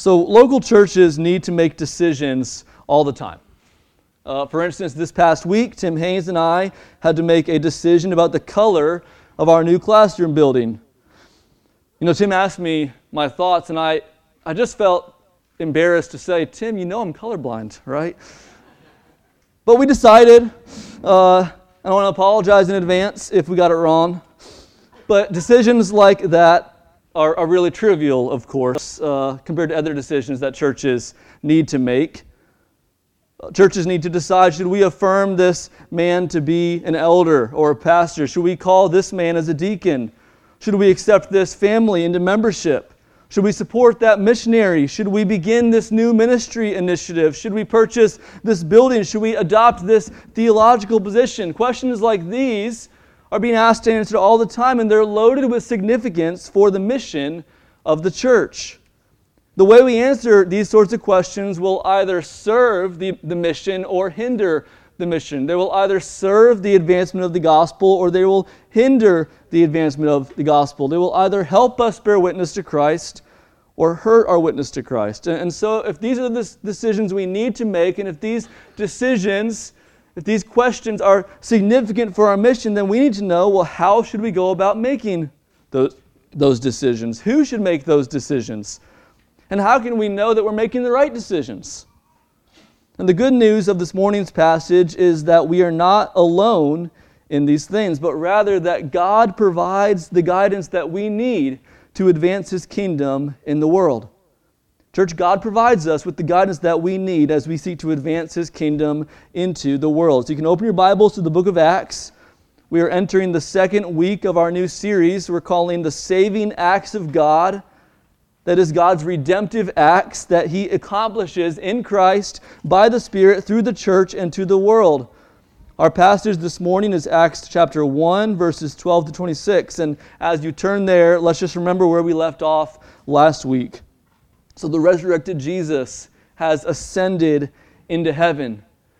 So local churches need to make decisions all the time. For instance, this past week, Tim Haynes and I had to make a decision about the color of our new classroom building. You know, Tim asked me my thoughts, and I just felt embarrassed to say, Tim, you know I'm colorblind, right? But we decided, I don't want to apologize in advance if we got it wrong, but decisions like that are really trivial, of course, compared to other decisions that churches need to make. Churches need to decide, should we affirm this man to be an elder or a pastor? Should we call this man as a deacon? Should we accept this family into membership? Should we support that missionary? Should we begin this new ministry initiative? Should we purchase this building? Should we adopt this theological position? Questions like these are being asked and answered all the time, and they're loaded with significance for the mission of the church. The way we answer these sorts of questions will either serve the mission or hinder the mission. They will either serve the advancement of the gospel or they will hinder the advancement of the gospel. They will either help us bear witness to Christ or hurt our witness to Christ. And so if these are the decisions we need to make, and if these questions are significant for our mission, then we need to know, well, how should we go about making those decisions? Who should make those decisions? And how can we know that we're making the right decisions? And the good news of this morning's passage is that we are not alone in these things, but rather that God provides the guidance that we need to advance His kingdom in the world. Church, God provides us with the guidance that we need as we seek to advance His kingdom into the world. So you can open your Bibles to the book of Acts. We are entering the second week of our new series we're calling The Saving Acts of God. That is God's redemptive acts that He accomplishes in Christ by the Spirit through the church and to the world. Our passage this morning is Acts chapter 1, verses 12 to 26. And as you turn there, let's just remember where we left off last week. So the resurrected Jesus has ascended into heaven.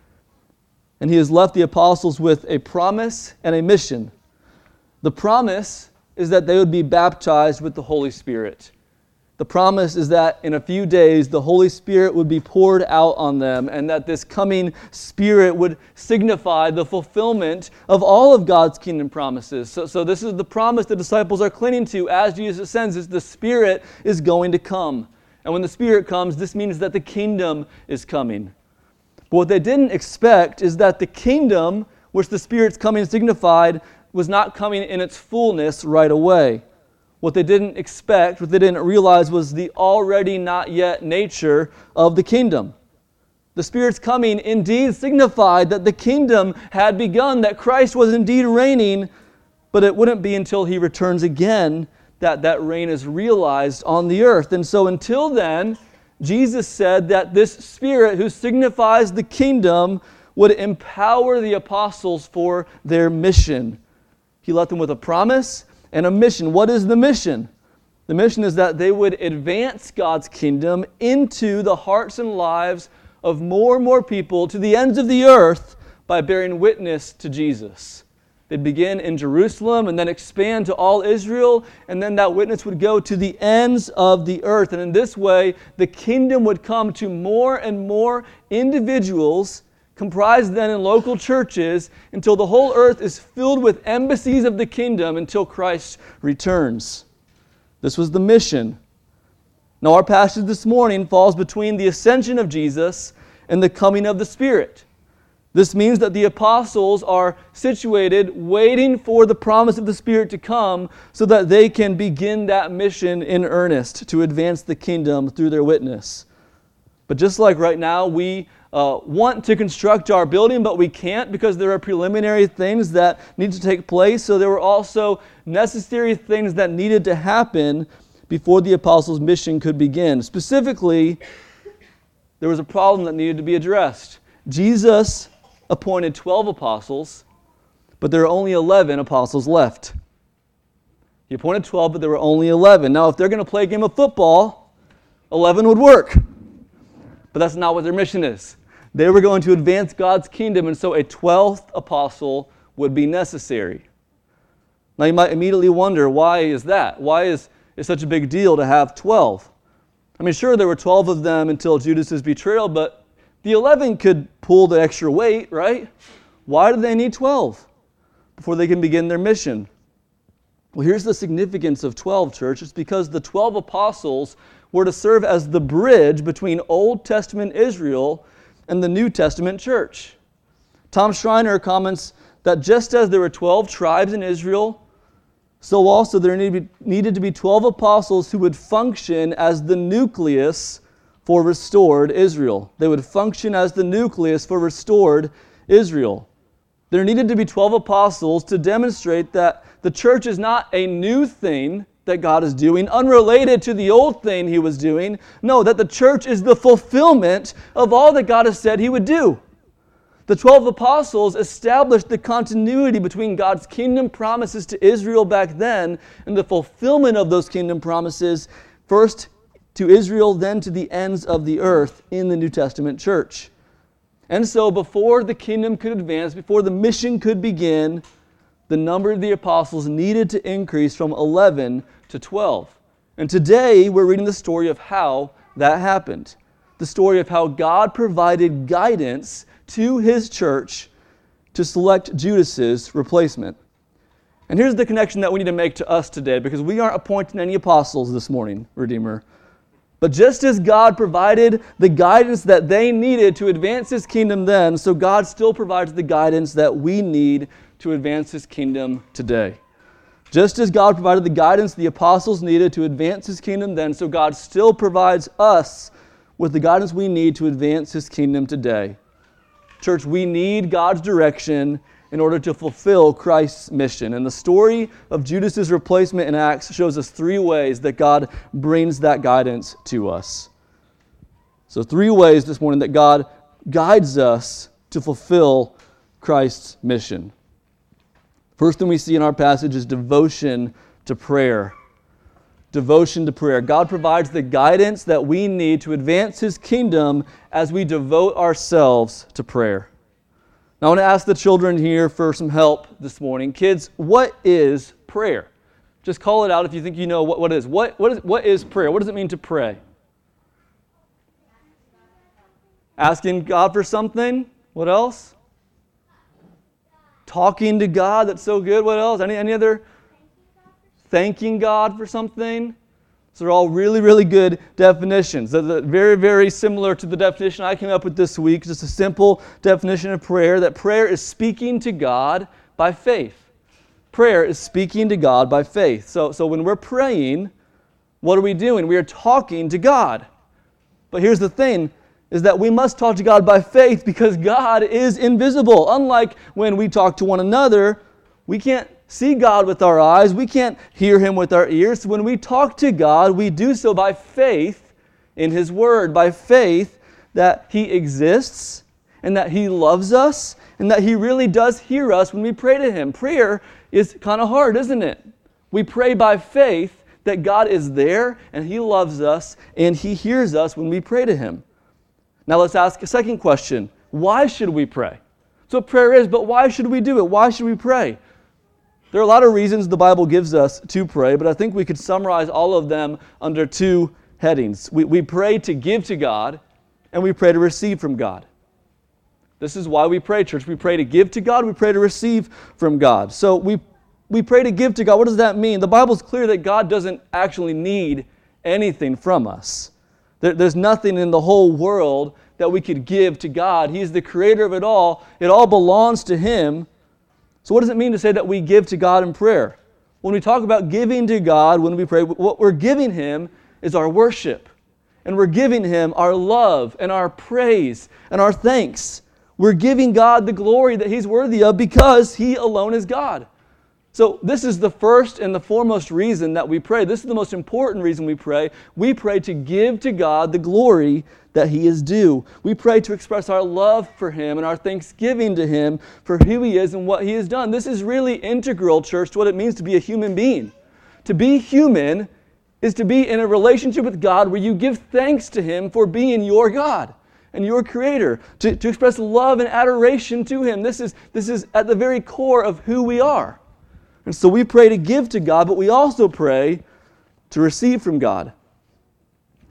And He has left the apostles with a promise and a mission. The promise is that they would be baptized with the Holy Spirit. The promise is that in a few days the Holy Spirit would be poured out on them, and that this coming Spirit would signify the fulfillment of all of God's kingdom promises. So this is the promise the disciples are clinging to as Jesus ascends, is the Spirit is going to come. And when the Spirit comes, this means that the kingdom is coming. But what they didn't expect is that the kingdom, which the Spirit's coming signified, was not coming in its fullness right away. What they didn't expect, what they didn't realize, was the already not yet nature of the kingdom. The Spirit's coming indeed signified that the kingdom had begun, that Christ was indeed reigning, but it wouldn't be until He returns again that reign is realized on the earth. And so until then, Jesus said that this Spirit who signifies the kingdom would empower the apostles for their mission. He left them with a promise and a mission. What is the mission? The mission is that they would advance God's kingdom into the hearts and lives of more and more people to the ends of the earth by bearing witness to Jesus. They'd begin in Jerusalem and then expand to all Israel, and then that witness would go to the ends of the earth. And in this way, the kingdom would come to more and more individuals comprised then in local churches until the whole earth is filled with embassies of the kingdom until Christ returns. This was the mission. Now our passage this morning falls between the ascension of Jesus and the coming of the Spirit. This means that the apostles are situated waiting for the promise of the Spirit to come so that they can begin that mission in earnest to advance the kingdom through their witness. But just like right now, we want to construct our building, but we can't because there are preliminary things that need to take place. So there were also necessary things that needed to happen before the apostles' mission could begin. Specifically, there was a problem that needed to be addressed. Jesus appointed 12 apostles, but there are only 11 apostles left. He appointed 12, but there were only 11. Now, if they're going to play a game of football, 11 would work. But that's not what their mission is. They were going to advance God's kingdom, and so a 12th apostle would be necessary. Now you might immediately wonder, why is that? Why is it such a big deal to have 12? I mean, sure, there were 12 of them until Judas' betrayal, but the 11 could pull the extra weight, right? Why do they need 12 before they can begin their mission? Well, here's the significance of 12, church. It's because the 12 apostles were to serve as the bridge between Old Testament Israel and the New Testament church. Tom Schreiner comments that just as there were 12 tribes in Israel, so also there needed to be 12 apostles who would function as the nucleus for restored Israel. They would function as the nucleus for restored Israel. There needed to be 12 apostles to demonstrate that the church is not a new thing that God is doing, unrelated to the old thing He was doing. No, that the church is the fulfillment of all that God has said He would do. The 12 apostles established the continuity between God's kingdom promises to Israel back then and the fulfillment of those kingdom promises, first to Israel, then to the ends of the earth in the New Testament church. And so before the kingdom could advance, before the mission could begin, the number of the apostles needed to increase from 11 to 12. And today we're reading the story of how that happened. The story of how God provided guidance to His church to select Judas's replacement. And here's the connection that we need to make to us today, because we aren't appointing any apostles this morning, Redeemer. But just as God provided the guidance that they needed to advance His kingdom then, so God still provides the guidance that we need to advance His kingdom today. Just as God provided the guidance the apostles needed to advance His kingdom then, so God still provides us with the guidance we need to advance His kingdom today. Church, we need God's direction in order to fulfill Christ's mission. And the story of Judas' replacement in Acts shows us 3 ways that God brings that guidance to us. So 3 ways this morning that God guides us to fulfill Christ's mission. First thing we see in our passage is devotion to prayer. Devotion to prayer. God provides the guidance that we need to advance His kingdom as we devote ourselves to prayer. Now I want to ask the children here for some help this morning. Kids, what is prayer? Just call it out if you think you know what it is. What is prayer? What does it mean to pray? Asking God for something? What else? Talking to God, that's so good. What else? Any other? Thanking God for something. So they're all really, really good definitions. They're very, very similar to the definition I came up with this week. Just a simple definition of prayer, that prayer is speaking to God by faith. Prayer is speaking to God by faith. So when we're praying, what are we doing? We are talking to God. But here's the thing, is that we must talk to God by faith because God is invisible. Unlike when we talk to one another, we can't see God with our eyes. We can't hear Him with our ears. So when we talk to God, we do so by faith in His Word, by faith that He exists and that He loves us and that He really does hear us when we pray to Him. Prayer is kind of hard, isn't it? We pray by faith that God is there and He loves us and He hears us when we pray to Him. Now let's ask a second question. Why should we pray? That's what prayer is, but why should we do it? Why should we pray? There are a lot of reasons the Bible gives us to pray, but I think we could summarize all of them under 2 headings. We pray to give to God, and we pray to receive from God. This is why we pray, church. We pray to give to God, we pray to receive from God. So we pray to give to God. What does that mean? The Bible's clear that God doesn't actually need anything from us. There's nothing in the whole world that we could give to God. He's the creator of it all. It all belongs to Him. So what does it mean to say that we give to God in prayer? When we talk about giving to God, when we pray, what we're giving Him is our worship. And we're giving Him our love and our praise and our thanks. We're giving God the glory that He's worthy of because He alone is God. So this is the first and the foremost reason that we pray. This is the most important reason we pray. We pray to give to God the glory that He is due. We pray to express our love for Him and our thanksgiving to Him for who He is and what He has done. This is really integral, church, to what it means to be a human being. To be human is to be in a relationship with God where you give thanks to Him for being your God and your Creator. To express love and adoration to Him. This is at the very core of who we are. And so we pray to give to God, but we also pray to receive from God.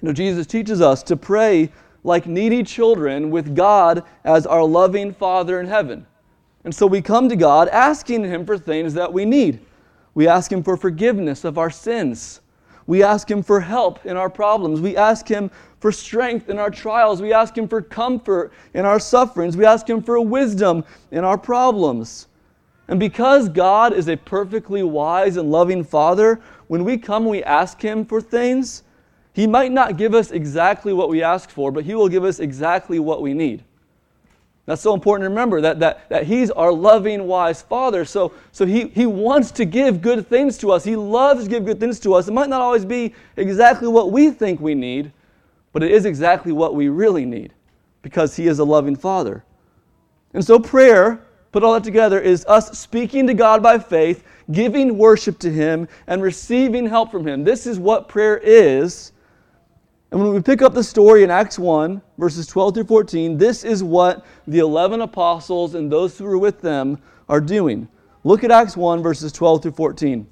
Jesus teaches us to pray like needy children with God as our loving Father in heaven. And so we come to God asking Him for things that we need. We ask Him for forgiveness of our sins. We ask Him for help in our problems. We ask Him for strength in our trials. We ask Him for comfort in our sufferings. We ask Him for wisdom in our problems. And because God is a perfectly wise and loving Father, when we come and we ask Him for things, He might not give us exactly what we ask for, but He will give us exactly what we need. That's so important to remember, that He's our loving, wise Father. So he wants to give good things to us. He loves to give good things to us. It might not always be exactly what we think we need, but it is exactly what we really need, because He is a loving Father. And so prayer, put all that together, is us speaking to God by faith, giving worship to Him, and receiving help from Him. This is what prayer is. And when we pick up the story in Acts 1, verses 12 through 14, this is what the 11 apostles and those who were with them are doing. Look at Acts 1, verses 12 through 14.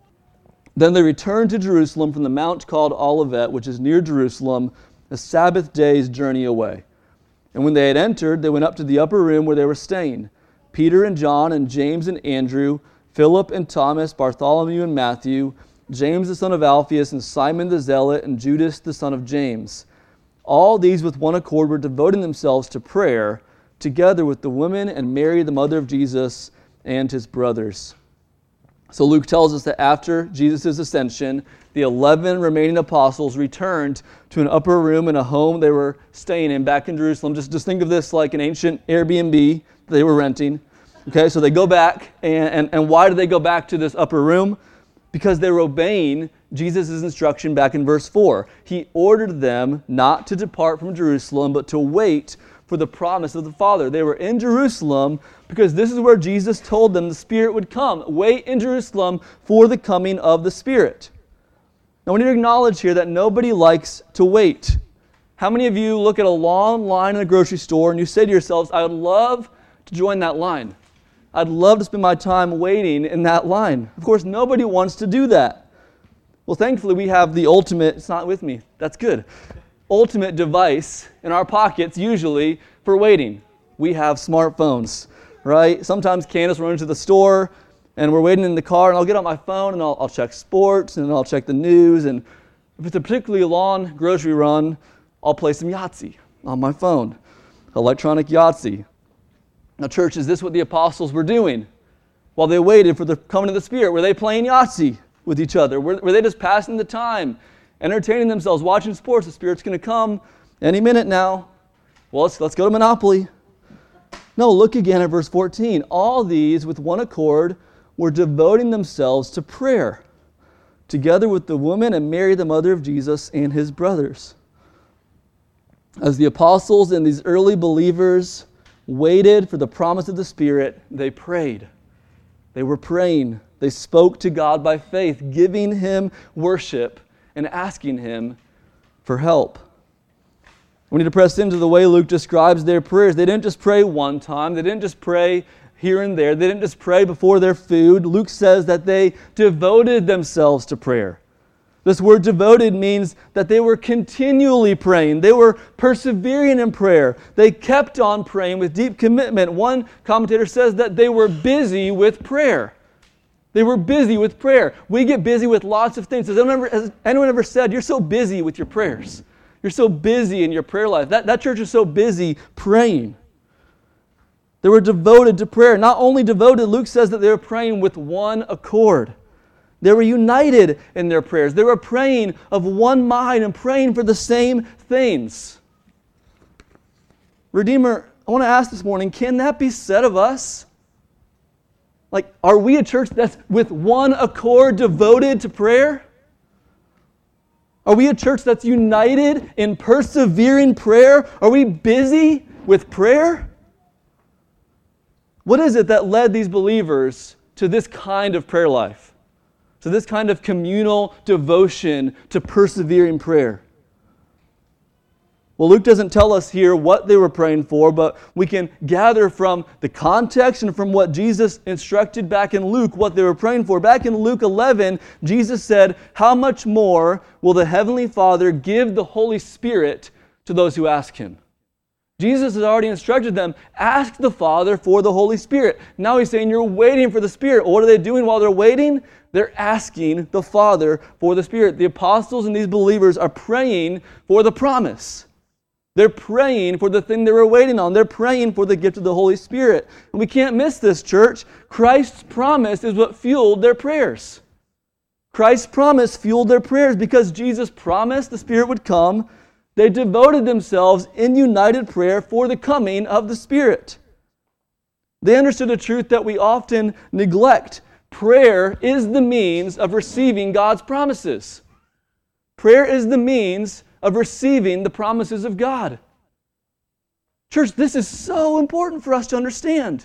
Then they returned to Jerusalem from the mount called Olivet, which is near Jerusalem, a Sabbath day's journey away. And when they had entered, they went up to the upper room where they were staying. Peter and John and James and Andrew, Philip and Thomas, Bartholomew and Matthew, James the son of Alphaeus, and Simon the Zealot, and Judas the son of James. All these with one accord were devoting themselves to prayer, together with the women and Mary, the mother of Jesus, and His brothers. So Luke tells us that after Jesus' ascension, the 11 remaining apostles returned to an upper room in a home they were staying in back in Jerusalem. Just think of this like an ancient Airbnb they were renting. Okay, so they go back, and why do they go back to this upper room? Because they were obeying Jesus' instruction back in verse 4. He ordered them not to depart from Jerusalem, but to wait for the promise of the Father. They were in Jerusalem because this is where Jesus told them the Spirit would come. Wait in Jerusalem for the coming of the Spirit. Now we need to acknowledge here that nobody likes to wait. How many of you look at a long line in a grocery store and you say to yourselves, I would love to join that line. I'd love to spend my time waiting in that line. Of course, nobody wants to do that. Well, thankfully, we have the ultimate, it's not with me, that's good, ultimate device in our pockets, usually, for waiting. We have smartphones, right? Sometimes Candace will run into the store, and we're waiting in the car, and I'll get on my phone, and I'll check sports, and I'll check the news, and if it's a particularly long grocery run, I'll play some Yahtzee on my phone, electronic Yahtzee. Now, church, is this what the apostles were doing while they waited for the coming of the Spirit? Were they playing Yahtzee with each other? Were they just passing the time, entertaining themselves, watching sports? The Spirit's going to come any minute now. Well, let's go to Monopoly. No, look again at verse 14. All these, with one accord, were devoting themselves to prayer, together with the woman and Mary, the mother of Jesus, and His brothers. As the apostles and these early believers waited for the promise of the Spirit, they prayed. They were praying. They spoke to God by faith, giving Him worship and asking Him for help. We need to press into the way Luke describes their prayers. They didn't just pray one time. They didn't just pray here and there. They didn't just pray before their food. Luke says that they devoted themselves to prayer. This word devoted means that they were continually praying. They were persevering in prayer. They kept on praying with deep commitment. One commentator says that they were busy with prayer. They were busy with prayer. We get busy with lots of things. Has anyone ever said, you're so busy with your prayers? You're so busy in your prayer life. That church is so busy praying. They were devoted to prayer. Not only devoted, Luke says that they were praying with one accord. They were united in their prayers. They were praying of one mind and praying for the same things. Redeemer, I want to ask this morning, can that be said of us? Like, are we a church that's with one accord devoted to prayer? Are we a church that's united in persevering prayer? Are we busy with prayer? What is it that led these believers to this kind of prayer life? To this kind of communal devotion to persevering prayer? Well, Luke doesn't tell us here what they were praying for, but we can gather from the context and from what Jesus instructed back in Luke what they were praying for. Back in Luke 11, Jesus said, "How much more will the Heavenly Father give the Holy Spirit to those who ask Him?" Jesus has already instructed them, ask the Father for the Holy Spirit. Now He's saying, you're waiting for the Spirit. What are they doing while they're waiting? They're asking the Father for the Spirit. The apostles and these believers are praying for the promise. They're praying for the thing they were waiting on. They're praying for the gift of the Holy Spirit. And we can't miss this, church. Christ's promise is what fueled their prayers. Christ's promise fueled their prayers because Jesus promised the Spirit would come. They devoted themselves in united prayer for the coming of the Spirit. They understood a truth that we often neglect. Prayer is the means of receiving God's promises. Prayer is the means of receiving the promises of God. Church, this is so important for us to understand.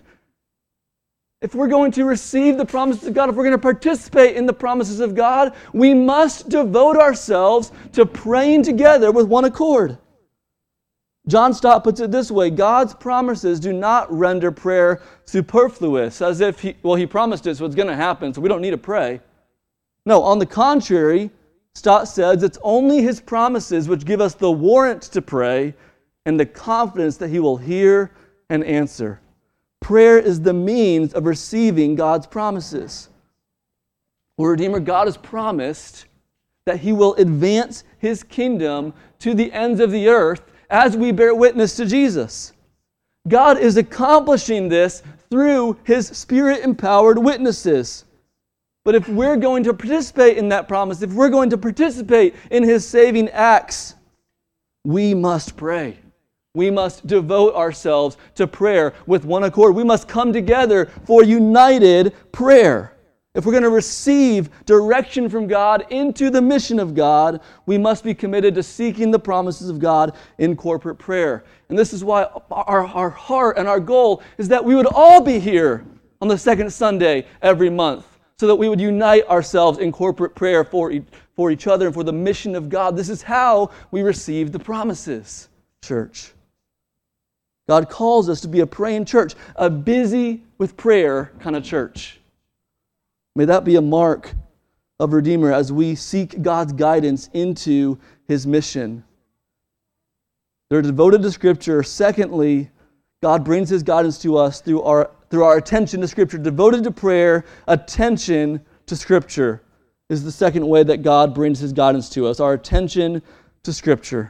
If we're going to receive the promises of God, if we're going to participate in the promises of God, we must devote ourselves to praying together with one accord. John Stott puts it this way: God's promises do not render prayer superfluous, as if He promised it, so it's going to happen, so we don't need to pray. No, on the contrary, Stott says it's only His promises which give us the warrant to pray and the confidence that He will hear and answer. Prayer is the means of receiving God's promises. Well, Redeemer, God has promised that He will advance His kingdom to the ends of the earth as we bear witness to Jesus. God is accomplishing this through His Spirit-empowered witnesses. But if we're going to participate in that promise, if we're going to participate in His saving acts, we must pray. We must devote ourselves to prayer with one accord. We must come together for united prayer. If we're going to receive direction from God into the mission of God, we must be committed to seeking the promises of God in corporate prayer. And this is why our heart and our goal is that we would all be here on the second Sunday every month, so that we would unite ourselves in corporate prayer for each other and for the mission of God. This is how we receive the promises, church. God calls us to be a praying church, a busy with prayer kind of church. May that be a mark of Redeemer as we seek God's guidance into His mission. They're devoted to Scripture. Secondly, God brings His guidance to us through our attention to Scripture. Devoted to prayer, attention to Scripture is the second way that God brings His guidance to us, our attention to Scripture.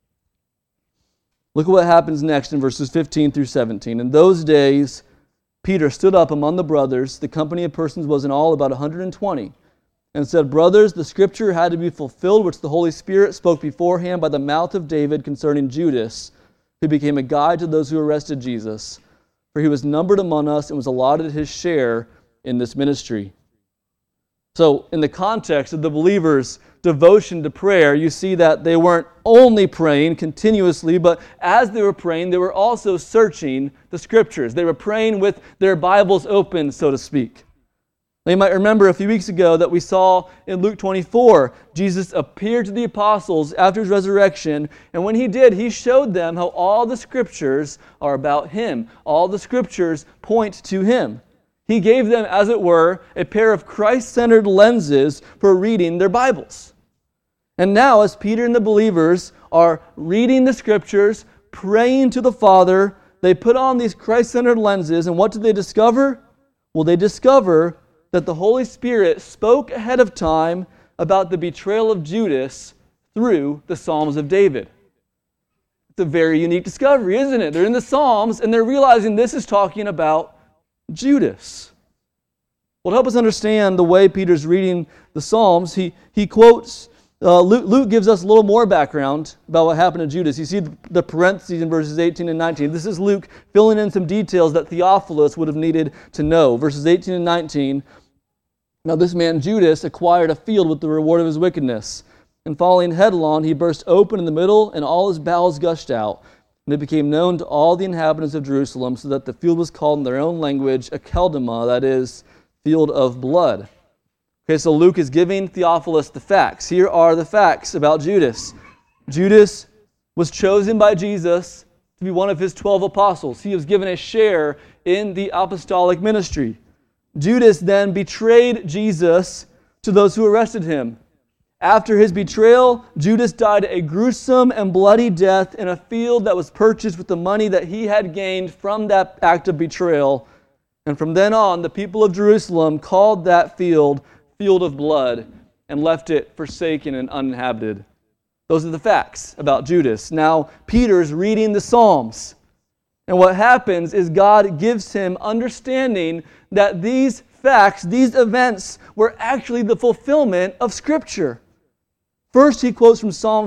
Look at what happens next in verses 15 through 17. In those days, Peter stood up among the brothers, the company of persons was in all about 120, and said, "Brothers, the Scripture had to be fulfilled, which the Holy Spirit spoke beforehand by the mouth of David concerning Judas, who became a guide to those who arrested Jesus. For he was numbered among us and was allotted his share in this ministry." So, in the context of the believers' devotion to prayer, you see that they weren't only praying continuously, but as they were praying, they were also searching the Scriptures. They were praying with their Bibles open, so to speak. Now, you might remember a few weeks ago that we saw in Luke 24, Jesus appeared to the apostles after His resurrection, and when He did, He showed them how all the Scriptures are about Him. All the Scriptures point to Him. He gave them, as it were, a pair of Christ-centered lenses for reading their Bibles. And now, as Peter and the believers are reading the Scriptures, praying to the Father, they put on these Christ-centered lenses, and what do they discover? Well, they discover that the Holy Spirit spoke ahead of time about the betrayal of Judas through the Psalms of David. It's a very unique discovery, isn't it? They're in the Psalms, and they're realizing this is talking about Judas. Well, to help us understand the way Peter's reading the Psalms, he quotes, Luke gives us a little more background about what happened to Judas. You see the parentheses in verses 18 and 19. This is Luke filling in some details that Theophilus would have needed to know. Verses 18 and 19, "Now this man Judas acquired a field with the reward of his wickedness. And falling headlong, he burst open in the middle, and all his bowels gushed out. And it became known to all the inhabitants of Jerusalem, so that the field was called in their own language Akeldama, that is, field of blood." Okay, so Luke is giving Theophilus the facts. Here are the facts about Judas. Judas was chosen by Jesus to be one of his 12 apostles. He was given a share in the apostolic ministry. Judas then betrayed Jesus to those who arrested him. After his betrayal, Judas died a gruesome and bloody death in a field that was purchased with the money that he had gained from that act of betrayal. And from then on, the people of Jerusalem called that field Field of Blood and left it forsaken and uninhabited. Those are the facts about Judas. Now, Peter's reading the Psalms. And what happens is God gives him understanding that these facts, these events, were actually the fulfillment of Scripture. First, he quotes from Psalm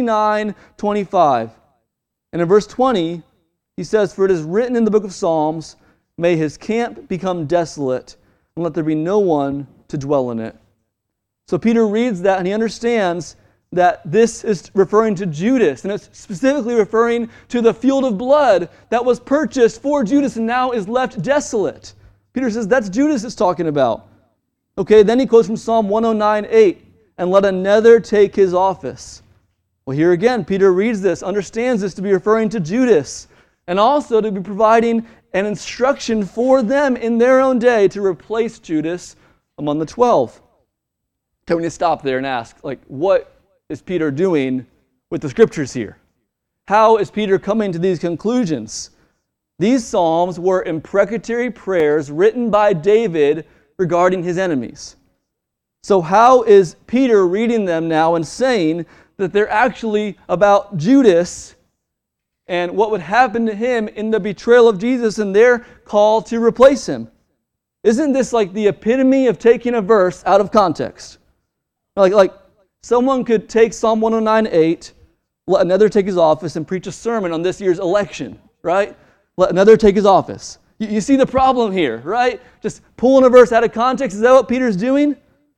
69:25. And in verse 20, he says, "For it is written in the book of Psalms, may his camp become desolate, and let there be no one to dwell in it." So Peter reads that and he understands that this is referring to Judas, and it's specifically referring to the field of blood that was purchased for Judas and now is left desolate. Peter says that's Judas it's talking about. Okay, then he quotes from Psalm 109:8, "And let another take his office." Well, here again, Peter reads this, understands this to be referring to Judas, and also to be providing an instruction for them in their own day to replace Judas among the 12. Okay, we need to stop there and ask, what is Peter doing with the Scriptures here? How is Peter coming to these conclusions? These Psalms were imprecatory prayers written by David regarding his enemies. So how is Peter reading them now and saying that they're actually about Judas and what would happen to him in the betrayal of Jesus and their call to replace him? Isn't this like the epitome of taking a verse out of context? Like someone could take Psalm 109:8, let another take his office and preach a sermon on this year's election, right? Let another take his office. You see the problem here, right? Just pulling a verse out of context. Is that what Peter's doing?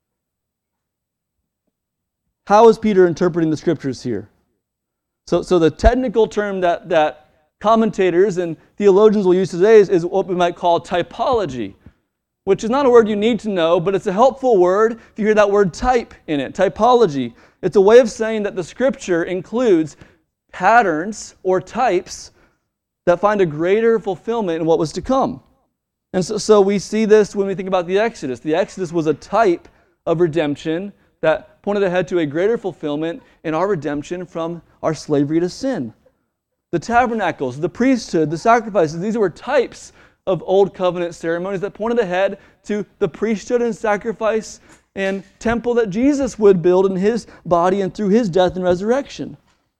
How is Peter interpreting the Scriptures here? So the technical term that commentators and theologians will use today is what we might call typology, which is not a word you need to know, but it's a helpful word if you hear that word type in it, typology. It's a way of saying that the Scripture includes patterns or types that find a greater fulfillment in what was to come. And so we see this when we think about the Exodus. The Exodus was a type of redemption that pointed ahead to a greater fulfillment in our redemption from our slavery to sin. The tabernacles, the priesthood, the sacrifices, these were types of Old Covenant ceremonies that pointed ahead to the priesthood and sacrifice and temple that Jesus would build in his body and through his death and resurrection.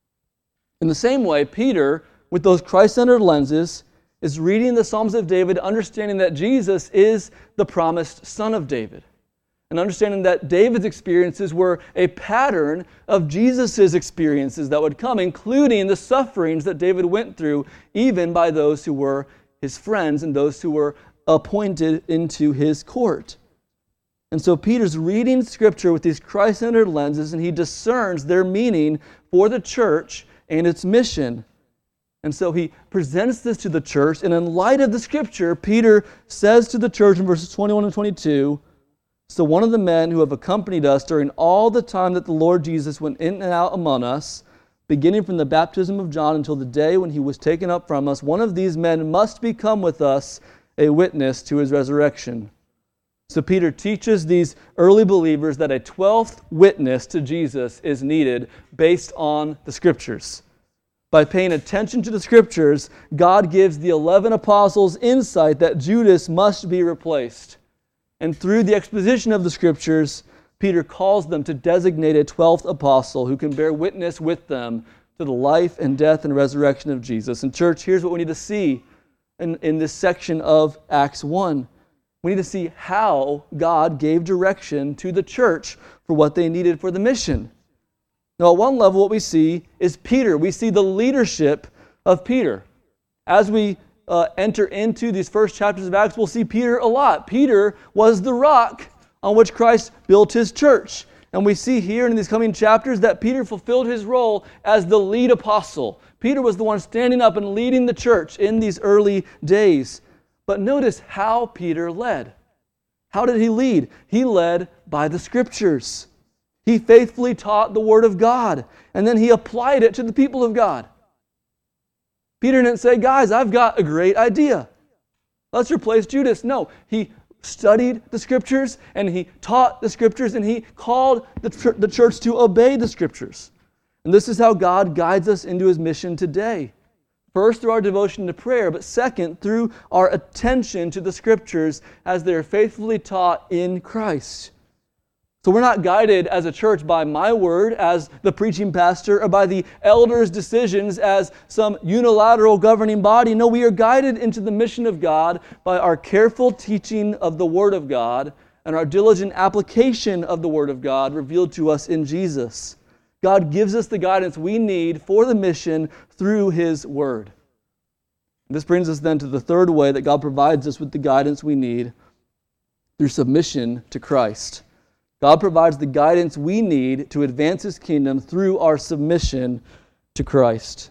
In the same way, Peter, with those Christ-centered lenses, is reading the Psalms of David, understanding that Jesus is the promised Son of David, and understanding that David's experiences were a pattern of Jesus' experiences that would come, including the sufferings that David went through, even by those who were his friends and those who were appointed into his court. And so Peter's reading Scripture with these Christ-centered lenses, and he discerns their meaning for the church and its mission. And so he presents this to the church, and in light of the Scripture, Peter says to the church in verses 21 and 22, "So one of the men who have accompanied us during all the time that the Lord Jesus went in and out among us, beginning from the baptism of John until the day when he was taken up from us, one of these men must become with us a witness to his resurrection." So Peter teaches these early believers that a 12th witness to Jesus is needed based on the Scriptures. By paying attention to the Scriptures, God gives the 11 apostles insight that Judas must be replaced. And through the exposition of the Scriptures, Peter calls them to designate a 12th apostle who can bear witness with them to the life and death and resurrection of Jesus. And church, here's what we need to see in this section of Acts 1. We need to see how God gave direction to the church for what they needed for the mission. Now, at one level, what we see is Peter. We see the leadership of Peter. As we enter into these first chapters of Acts, we'll see Peter a lot. Peter was the rock on which Christ built his church. And we see here in these coming chapters that Peter fulfilled his role as the lead apostle. Peter was the one standing up and leading the church in these early days. But notice how Peter led. How did he lead? He led by the Scriptures. He faithfully taught the Word of God, and then he applied it to the people of God. Peter didn't say, guys, I've got a great idea. Let's replace Judas. No, he studied the Scriptures, and he taught the Scriptures, and he called the church to obey the Scriptures. And this is how God guides us into His mission today. First, through our devotion to prayer, but second, through our attention to the Scriptures as they are faithfully taught in Christ. So we're not guided as a church by my word as the preaching pastor or by the elders' decisions as some unilateral governing body. No, we are guided into the mission of God by our careful teaching of the Word of God and our diligent application of the Word of God revealed to us in Jesus. God gives us the guidance we need for the mission through His Word. This brings us then to the third way that God provides us with the guidance we need through submission to Christ. God provides the guidance we need to advance His kingdom through our submission to Christ.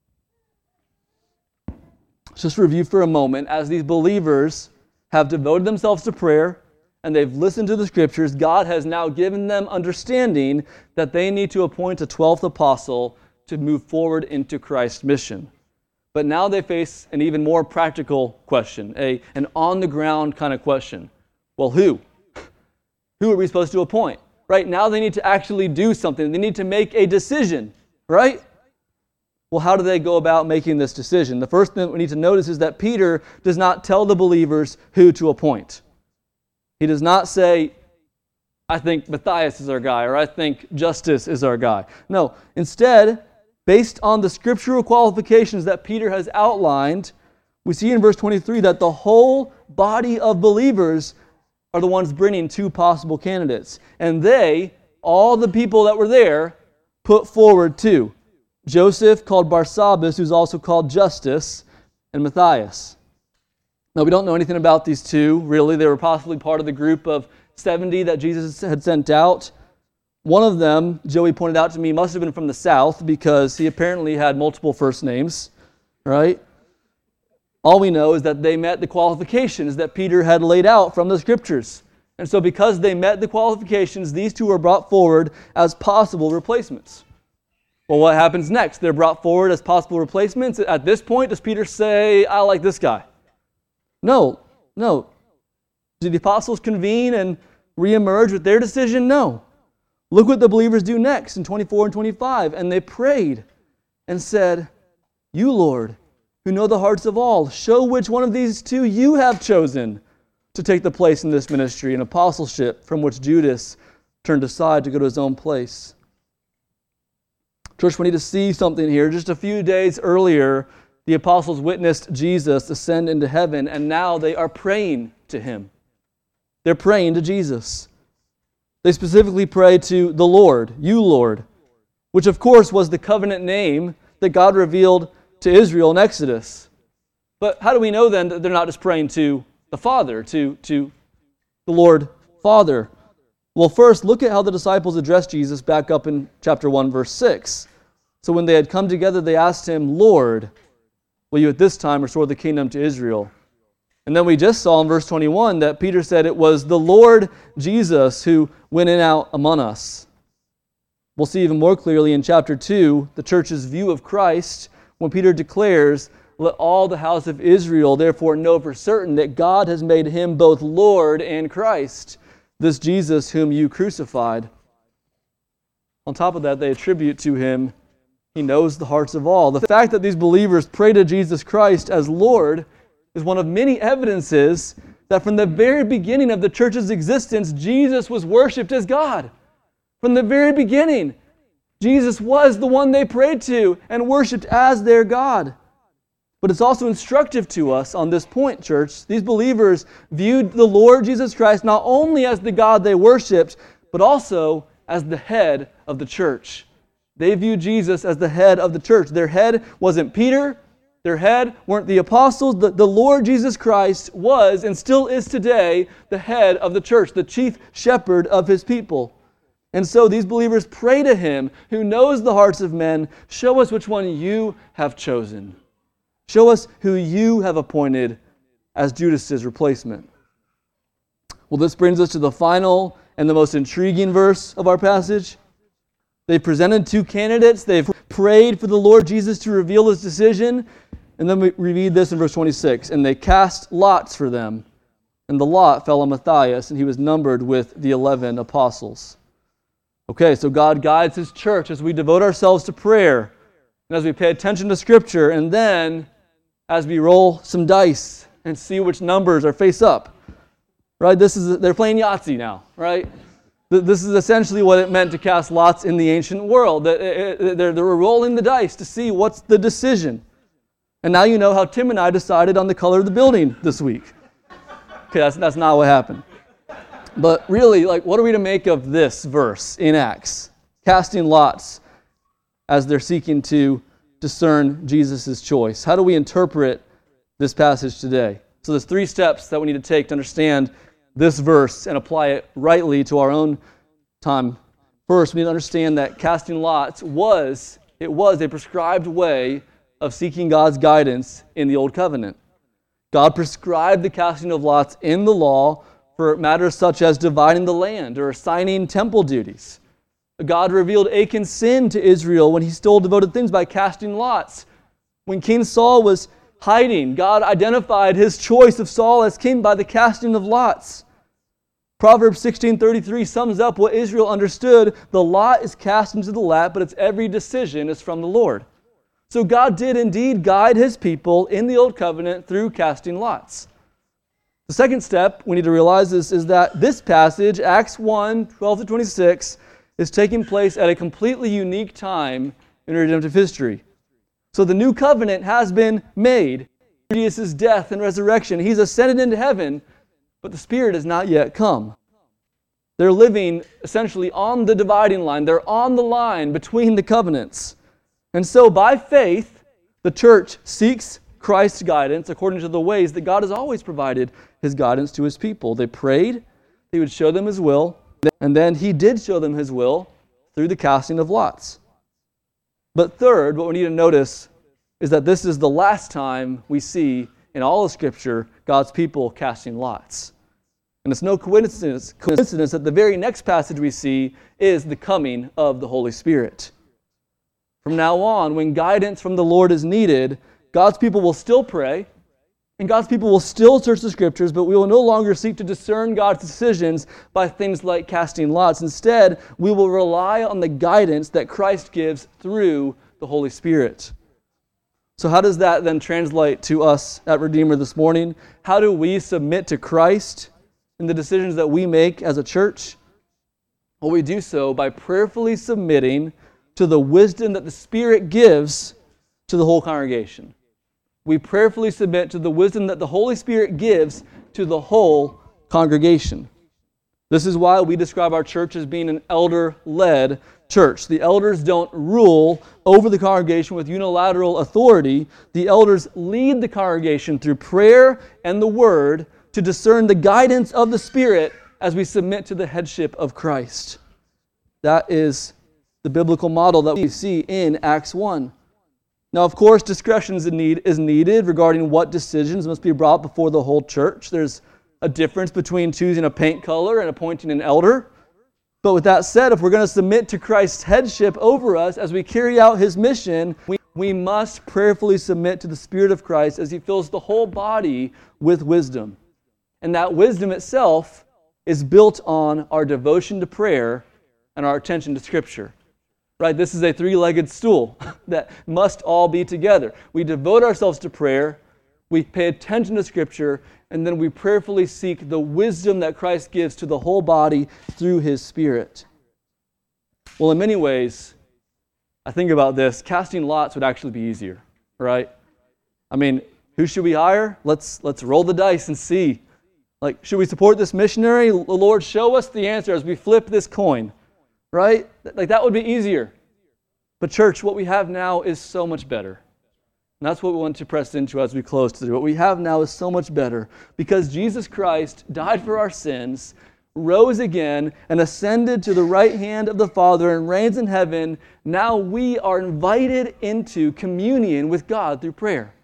Let's just review for a moment. As these believers have devoted themselves to prayer and they've listened to the Scriptures, God has now given them understanding that they need to appoint a 12th apostle to move forward into Christ's mission. But now they face an even more practical question, an on-the-ground kind of question. Well, who? Who are we supposed to appoint? Right now they need to actually do something. They need to make a decision, right? Well, how do they go about making this decision? The first thing we need to notice is that Peter does not tell the believers who to appoint. He does not say, I think Matthias is our guy, or I think Justus is our guy. No, instead, based on the scriptural qualifications that Peter has outlined, we see in verse 23 that the whole body of believers are the ones bringing two possible candidates. And they, all the people that were there, put forward two. Joseph, called Barsabbas, who's also called Justus, and Matthias. Now, we don't know anything about these two, really. They were possibly part of the group of 70 that Jesus had sent out. One of them, Joey pointed out to me, must have been from the south because he apparently had multiple first names, right? All we know is that they met the qualifications that Peter had laid out from the Scriptures. And so because they met the qualifications, these two were brought forward as possible replacements. Well, what happens next? They're brought forward as possible replacements. At this point, does Peter say, I like this guy? No. Do the apostles convene and reemerge with their decision? No. Look what the believers do next in 24 and 25. And they prayed and said, You, Lord, who know the hearts of all, show which one of these two you have chosen to take the place in this ministry and apostleship from which Judas turned aside to go to his own place. Church, we need to see something here. Just a few days earlier, the apostles witnessed Jesus ascend into heaven, and now they are praying to Him. They're praying to Jesus. They specifically pray to the Lord, You, Lord, which of course was the covenant name that God revealed to Israel in Exodus. But how do we know then that they're not just praying to the Father, to the Lord Father? Well, first, look at how the disciples addressed Jesus back up in chapter 1, verse 6. So when they had come together, they asked Him, Lord, will You at this time restore the kingdom to Israel? And then we just saw in verse 21 that Peter said it was the Lord Jesus who went in and out among us. We'll see even more clearly in chapter 2, the church's view of Christ, when Peter declares, Let all the house of Israel therefore know for certain that God has made Him both Lord and Christ, this Jesus whom you crucified. On top of that, they attribute to Him, He knows the hearts of all. The fact that these believers pray to Jesus Christ as Lord is one of many evidences that from the very beginning of the church's existence, Jesus was worshipped as God. From the very beginning, Jesus was the one they prayed to and worshipped as their God. But it's also instructive to us on this point, church. These believers viewed the Lord Jesus Christ not only as the God they worshipped, but also as the head of the church. They viewed Jesus as the head of the church. Their head wasn't Peter. Their head weren't the apostles. The Lord Jesus Christ was and still is today the head of the church, the chief shepherd of His people. And so these believers pray to Him who knows the hearts of men, show us which one You have chosen. Show us who You have appointed as Judas's replacement. Well, this brings us to the final and the most intriguing verse of our passage. They presented two candidates. They've prayed for the Lord Jesus to reveal his decision. And then we read this in verse 26. And they cast lots for them. And the lot fell on Matthias, and he was numbered with the 11 apostles. Okay, so God guides his church as we devote ourselves to prayer, and as we pay attention to Scripture, and then as we roll some dice and see which numbers are face up. Right? They're playing Yahtzee now, right? This is essentially what it meant to cast lots in the ancient world. They were rolling the dice to see what's the decision. And now you know how Tim and I decided on the color of the building this week. Okay, that's not what happened. But really, what are we to make of this verse in Acts? Casting lots as they're seeking to discern Jesus' choice. How do we interpret this passage today? So there's 3 steps that we need to take to understand this verse and apply it rightly to our own time. First, we need to understand that casting lots was a prescribed way of seeking God's guidance in the Old Covenant. God prescribed the casting of lots in the law for matters such as dividing the land or assigning temple duties. God revealed Achan's sin to Israel when he stole devoted things by casting lots. When King Saul was hiding, God identified his choice of Saul as king by the casting of lots. Proverbs 16:33 sums up what Israel understood. The lot is cast into the lap, but its every decision is from the Lord. So God did indeed guide his people in the Old Covenant through casting lots. The second step we need to realize is that this passage, Acts 1, 12-26, is taking place at a completely unique time in redemptive history. So the new covenant has been made. Jesus' death and resurrection. He's ascended into heaven, but the Spirit has not yet come. They're living essentially on the dividing line. They're on the line between the covenants. And so by faith, the church seeks Christ's guidance according to the ways that God has always provided his guidance to his people. They prayed, he would show them his will, and then he did show them his will through the casting of lots. But third, what we need to notice is that this is the last time we see in all of Scripture God's people casting lots. And it's no coincidence that the very next passage we see is the coming of the Holy Spirit. From now on, when guidance from the Lord is needed, God's people will still pray, and God's people will still search the Scriptures, but we will no longer seek to discern God's decisions by things like casting lots. Instead, we will rely on the guidance that Christ gives through the Holy Spirit. So how does that then translate to us at Redeemer this morning? How do we submit to Christ in the decisions that we make as a church? Well, we do so by prayerfully submitting to the wisdom that the Spirit gives to the whole congregation. We prayerfully submit to the wisdom that the Holy Spirit gives to the whole congregation. This is why we describe our church as being an elder-led church. The elders don't rule over the congregation with unilateral authority. The elders lead the congregation through prayer and the Word to discern the guidance of the Spirit as we submit to the headship of Christ. That is the biblical model that we see in Acts 1. Now, of course, discretion is needed regarding what decisions must be brought before the whole church. There's a difference between choosing a paint color and appointing an elder. But with that said, if we're going to submit to Christ's headship over us as we carry out his mission, we must prayerfully submit to the Spirit of Christ as he fills the whole body with wisdom. And that wisdom itself is built on our devotion to prayer and our attention to Scripture. Right? This is a 3-legged stool that must all be together. We devote ourselves to prayer, we pay attention to Scripture, and then we prayerfully seek the wisdom that Christ gives to the whole body through his Spirit. Well, in many ways, I think about this, casting lots would actually be easier, right? I mean, who should we hire? Let's roll the dice and see. Should we support this missionary? The Lord, show us the answer as we flip this coin. Right? That would be easier. But church, what we have now is so much better. And that's what we want to press into as we close today. What we have now is so much better because Jesus Christ died for our sins, rose again, and ascended to the right hand of the Father and reigns in heaven. Now we are invited into communion with God through prayer.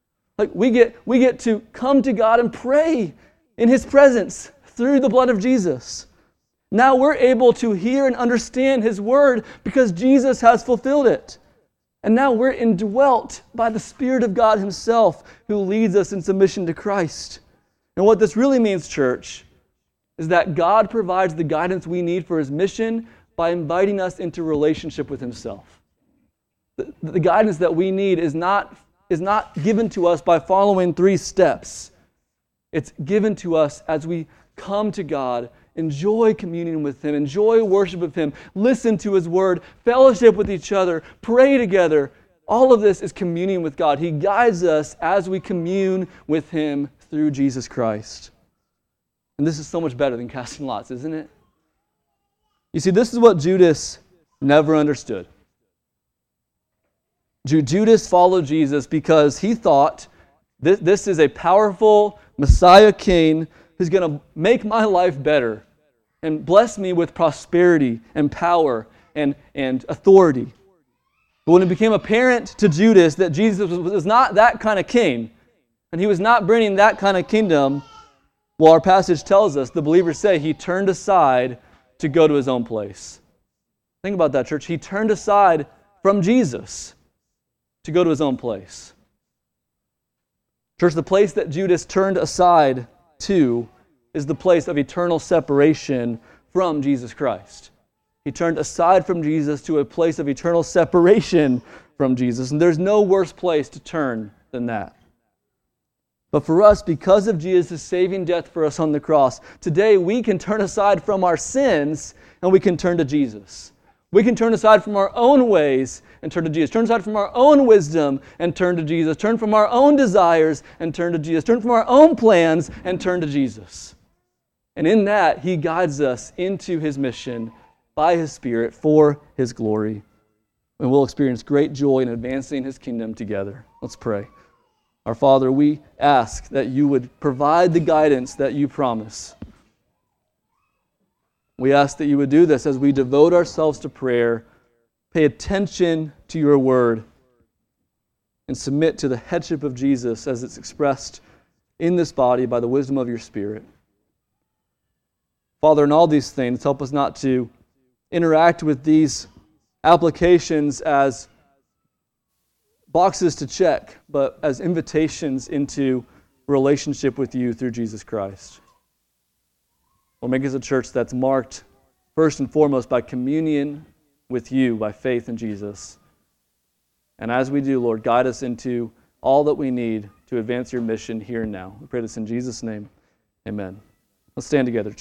We get to come to God and pray in his presence through the blood of Jesus. Now we're able to hear and understand His Word because Jesus has fulfilled it. And now we're indwelt by the Spirit of God Himself who leads us in submission to Christ. And what this really means, church, is that God provides the guidance we need for His mission by inviting us into relationship with Himself. The guidance that we need is not given to us by following 3 steps. It's given to us as we come to God, enjoy communion with Him, enjoy worship of Him, listen to His Word, fellowship with each other, pray together. All of this is communion with God. He guides us as we commune with Him through Jesus Christ. And this is so much better than casting lots, isn't it? You see, this is what Judas never understood. Judas followed Jesus because he thought this is a powerful Messiah king who's going to make my life better and bless me with prosperity and power and authority. But when it became apparent to Judas that Jesus was not that kind of king, and He was not bringing that kind of kingdom, well, our passage tells us, the believers say, he turned aside to go to his own place. Think about that, church. He turned aside from Jesus to go to his own place. Church, the place that Judas turned aside to is the place of eternal separation from Jesus Christ. He turned aside from Jesus to a place of eternal separation from Jesus. And there's no worse place to turn than that. But for us, because of Jesus' saving death for us on the cross, today we can turn aside from our sins and we can turn to Jesus. We can turn aside from our own ways and turn to Jesus. Turn aside from our own wisdom and turn to Jesus. Turn from our own desires and turn to Jesus. Turn from our own plans and turn to Jesus. And in that, He guides us into His mission by His Spirit for His glory. And we'll experience great joy in advancing His kingdom together. Let's pray. Our Father, we ask that You would provide the guidance that You promise. We ask that You would do this as we devote ourselves to prayer, pay attention to Your Word, and submit to the headship of Jesus as it's expressed in this body by the wisdom of Your Spirit. Father, in all these things, help us not to interact with these applications as boxes to check, but as invitations into relationship with You through Jesus Christ. Lord, make us a church that's marked first and foremost by communion with You, by faith in Jesus. And as we do, Lord, guide us into all that we need to advance Your mission here and now. We pray this in Jesus' name. Amen. Let's stand together.